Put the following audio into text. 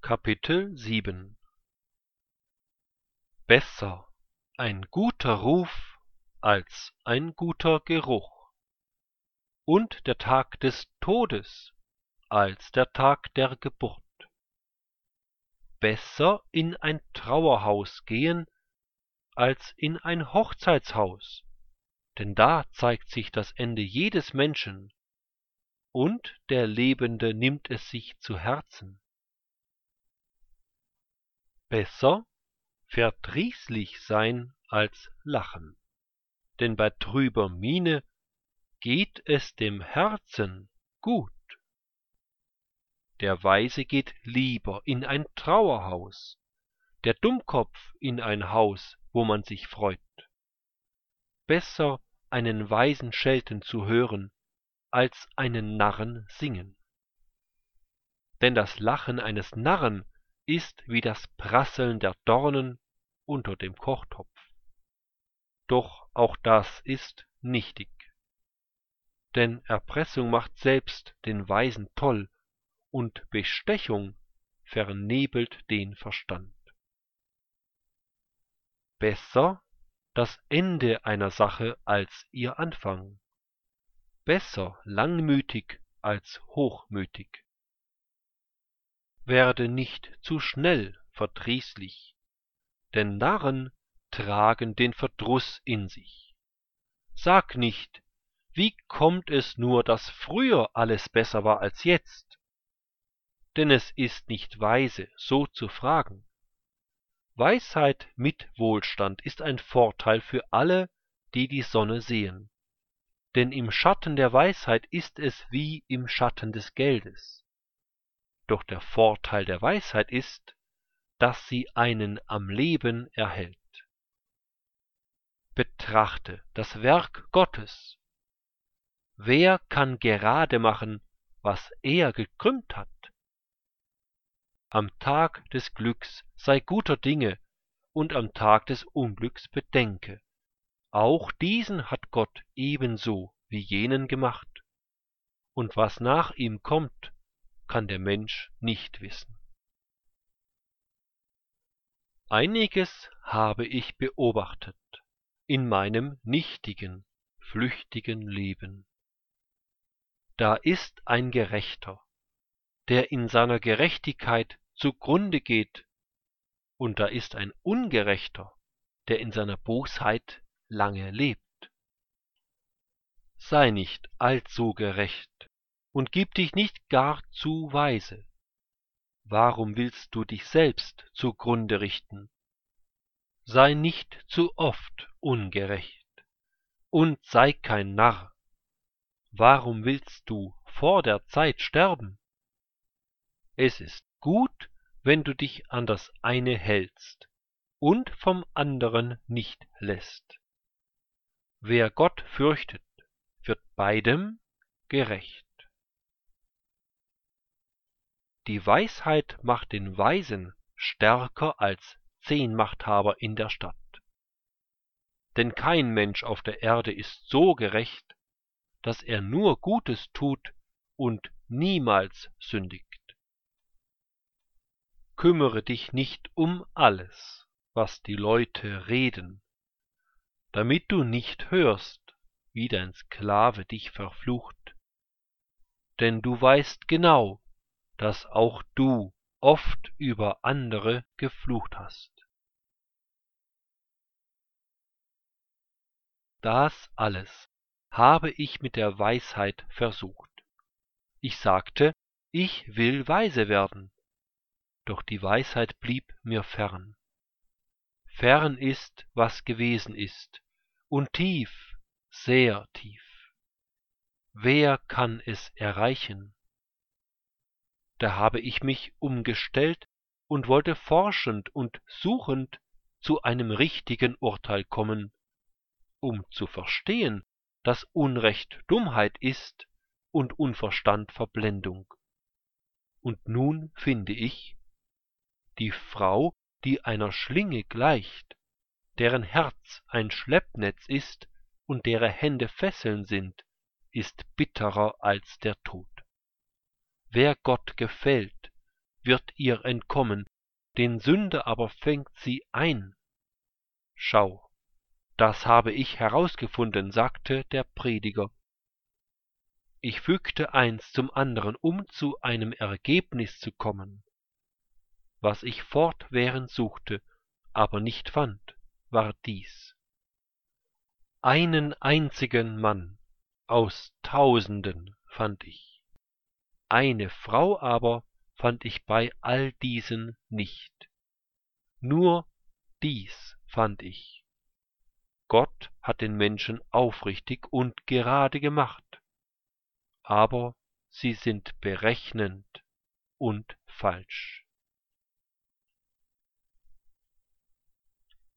Kapitel 7 Besser ein guter Ruf als ein guter Geruch, und der Tag des Todes als der Tag der Geburt. Besser in ein Trauerhaus gehen als in ein Hochzeitshaus, denn da zeigt sich das Ende jedes Menschen, und der Lebende nimmt es sich zu Herzen. Besser verdrießlich sein als lachen, denn bei trüber Miene geht es dem Herzen gut. Der Weise geht lieber in ein Trauerhaus, der Dummkopf in ein Haus, wo man sich freut. Besser einen Weisen schelten zu hören, als einen Narren singen. Denn das Lachen eines Narren ist wie das Prasseln der Dornen unter dem Kochtopf. Doch auch das ist nichtig. Denn Erpressung macht selbst den Weisen toll, und Bestechung vernebelt den Verstand. Besser das Ende einer Sache als ihr Anfang. Besser langmütig als hochmütig. Werde nicht zu schnell verdrießlich, denn Narren tragen den Verdruß in sich. Sag nicht, wie kommt es nur, dass früher alles besser war als jetzt? Denn es ist nicht weise, so zu fragen. Weisheit mit Wohlstand ist ein Vorteil für alle, die die Sonne sehen. Denn im Schatten der Weisheit ist es wie im Schatten des Geldes. Doch der Vorteil der Weisheit ist, dass sie einen am Leben erhält. Betrachte das Werk Gottes. Wer kann gerade machen, was er gekrümmt hat? Am Tag des Glücks sei guter Dinge, und am Tag des Unglücks bedenke. Auch diesen hat Gott ebenso wie jenen gemacht. Und was nach ihm kommt, kann der Mensch nicht wissen. Einiges habe ich beobachtet in meinem nichtigen, flüchtigen Leben. Da ist ein Gerechter, der in seiner Gerechtigkeit zugrunde geht, und da ist ein Ungerechter, der in seiner Bosheit lange lebt. Sei nicht allzu gerecht und gib dich nicht gar zu weise. Warum willst du dich selbst zugrunde richten? Sei nicht zu oft ungerecht und sei kein Narr. Warum willst du vor der Zeit sterben? Es ist gut, wenn du dich an das eine hältst und vom anderen nicht lässt. Wer Gott fürchtet, wird beidem gerecht. Die Weisheit macht den Weisen stärker als 10 Machthaber in der Stadt. Denn kein Mensch auf der Erde ist so gerecht, dass er nur Gutes tut und niemals sündigt. Kümmere dich nicht um alles, was die Leute reden, damit du nicht hörst, wie dein Sklave dich verflucht. Denn du weißt genau, dass auch du oft über andere geflucht hast. Das alles habe ich mit der Weisheit versucht. Ich sagte, ich will weise werden, doch die Weisheit blieb mir fern. Fern ist, was gewesen ist, und tief, sehr tief. Wer kann es erreichen? Da habe ich mich umgestellt und wollte forschend und suchend zu einem richtigen Urteil kommen, um zu verstehen, dass Unrecht Dummheit ist und Unverstand Verblendung. Und nun finde ich, die Frau, die einer Schlinge gleicht, deren Herz ein Schleppnetz ist und deren Hände Fesseln sind, ist bitterer als der Tod. Wer Gott gefällt, wird ihr entkommen, den Sünder aber fängt sie ein. Schau, das habe ich herausgefunden, sagte der Prediger. Ich fügte eins zum anderen, um zu einem Ergebnis zu kommen. Was ich fortwährend suchte, aber nicht fand, war dies: einen einzigen Mann aus Tausenden fand ich, eine Frau aber fand ich bei all diesen nicht. Nur dies fand ich: Gott hat den Menschen aufrichtig und gerade gemacht, aber sie sind berechnend und falsch.